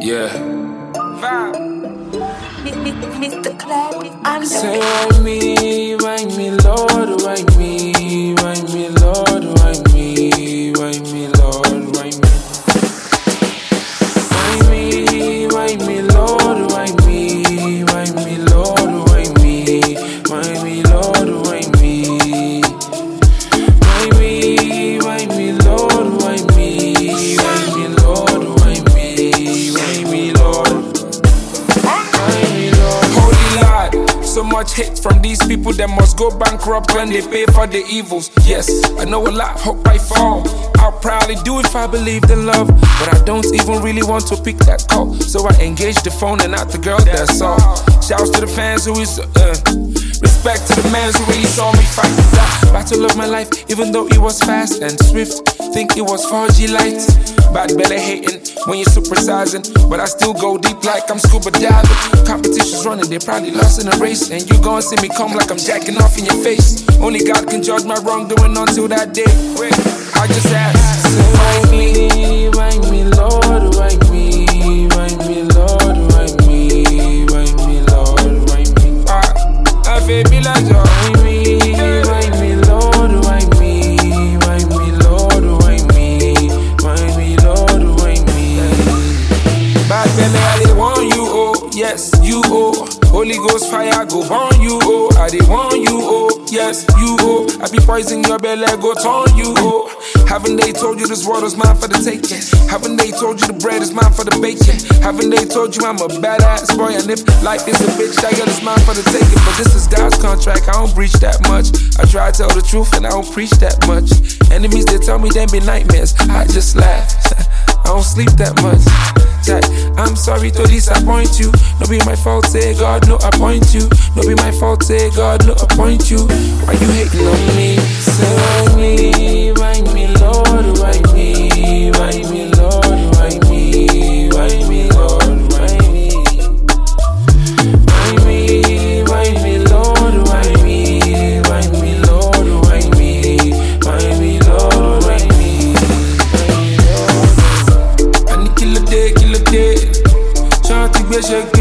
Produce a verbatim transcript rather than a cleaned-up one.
Yeah. Mister Clarity on the Say why me, why me, Lord, why me, why me, Lord, why me, why me, Lord, why me, why me, why me, Lord, why me, why me, Lord, why me, why me, Lord, why me, why me, why me, Lord, why me, why me, Lord, why me, why me, Lord. So much hate from these people that must go bankrupt when they pay for the evils. Yes, I know a lot, hope I fall. I'll probably do if I believed in love, but I don't even really want to pick that call. So I engage the phone and not the girl, that's all. Shouts to the fans who is, uh, respect to the man who really saw me fight that battle of my life, even though it was fast and swift. Think it was four G lights. Bad belly hating when you're supersizing, but I still go deep like I'm scuba diving. Competition's running, they probably lost in a race, and you gon' see me come like I'm jacking off in your face. Only God can judge my wrongdoing until that day. Wait, I just ask, say why me, why me, Lord, why me, why me, Lord, why me, why me, Lord, why me. Ah, I feel me like why me, why me, Lord, why me, why me, Lord, why me, why me, Lord, why me. Bad belly, I dey want you, oh, yes, you, oh. Holy Ghost fire go burn you, oh. I dey want you, oh, yes, you, oh. I be poisoning your belly, go turn you, oh. Haven't they told you this world is mine for the taking? Haven't they told you the bread is mine for the baking? Haven't they told you I'm a badass boy? And if life is a bitch, that girl is mine for the taking. But this is God's contract, I don't breach that much. I try to tell the truth and I don't preach that much. Enemies, they tell me they be nightmares, I just laugh. I don't sleep that much. I'm sorry to disappoint you. No be my fault, say God, no appoint you. No be my fault, say God, no appoint you. Why you hating on me? Say why me, why me, Lord, why me, why me, Lord, why me, why me, Lord, why me, why me, why me, Lord, why me, why me, Lord, why me, why me, Lord, why me, why me, Lord. I need kill a day, kill a day. Shawty be shake.